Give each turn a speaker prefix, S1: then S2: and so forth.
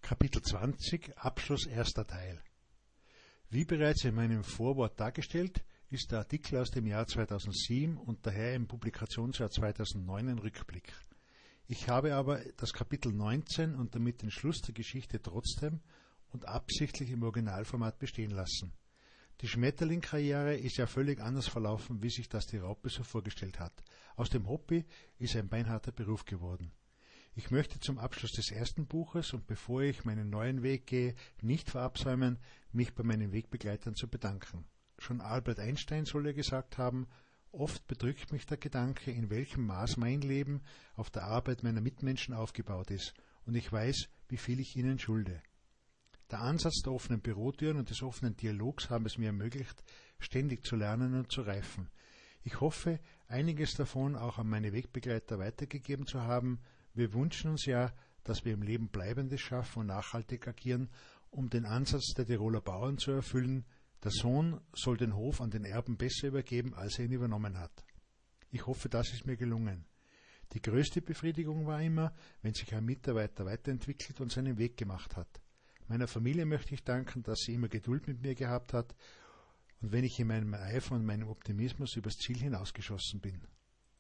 S1: Kapitel 20 Abschluss erster Teil. Wie bereits in meinem Vorwort dargestellt, ist der Artikel aus dem Jahr 2007 und daher im Publikationsjahr 2009 ein Rückblick. Ich habe aber das Kapitel 19 und damit den Schluss der Geschichte trotzdem und absichtlich im Originalformat bestehen lassen. Die Schmetterling-Karriere ist ja völlig anders verlaufen, wie sich das die Raupe so vorgestellt hat. Aus dem Hobby ist ein beinharter Beruf geworden. Ich möchte zum Abschluss des ersten Buches und bevor ich meinen neuen Weg gehe, nicht verabsäumen, mich bei meinen Wegbegleitern zu bedanken. Schon Albert Einstein soll ja gesagt haben, oft bedrückt mich der Gedanke, in welchem Maß mein Leben auf der Arbeit meiner Mitmenschen aufgebaut ist, und ich weiß, wie viel ich ihnen schulde. Der Ansatz der offenen Bürotüren und des offenen Dialogs haben es mir ermöglicht, ständig zu lernen und zu reifen. Ich hoffe, einiges davon auch an meine Wegbegleiter weitergegeben zu haben. Wir wünschen uns ja, dass wir im Leben Bleibendes schaffen und nachhaltig agieren, um den Ansatz der Tiroler Bauern zu erfüllen, der Sohn soll den Hof an den Erben besser übergeben, als er ihn übernommen hat. Ich hoffe, das ist mir gelungen. Die größte Befriedigung war immer, wenn sich ein Mitarbeiter weiterentwickelt und seinen Weg gemacht hat. Meiner Familie möchte ich danken, dass sie immer Geduld mit mir gehabt hat und wenn ich in meinem Eifer und meinem Optimismus übers Ziel hinausgeschossen bin.